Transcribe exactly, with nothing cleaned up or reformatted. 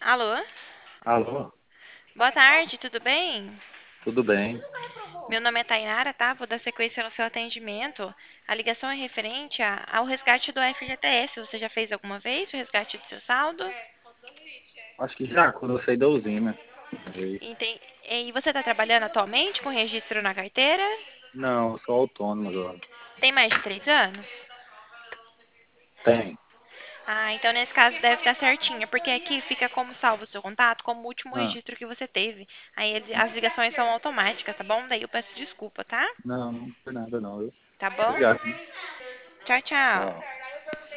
Alô? Alô, Boa tarde, tudo bem? tudo bem? Meu nome é Tainara, tá? Vou dar sequência no seu atendimento. A ligação é referente a- ao resgate do F G T S. Você já fez alguma vez o resgate do seu saldo? Acho que já, quando eu saí da usina. Aí, Enten- E você está trabalhando atualmente com registro na carteira? não, eu sou autônomo agora. Tem mais de três anos? Tem. Ah, então nesse caso deve estar certinha, porque aqui fica como salvo o seu contato, como o último Ah, registro que você teve. Aí ele- as ligações são automáticas, tá bom? Daí eu peço desculpa, tá? não, não foi nada não. Eu, Tá bom? obrigado, né? Tchau, tchau. Tchau.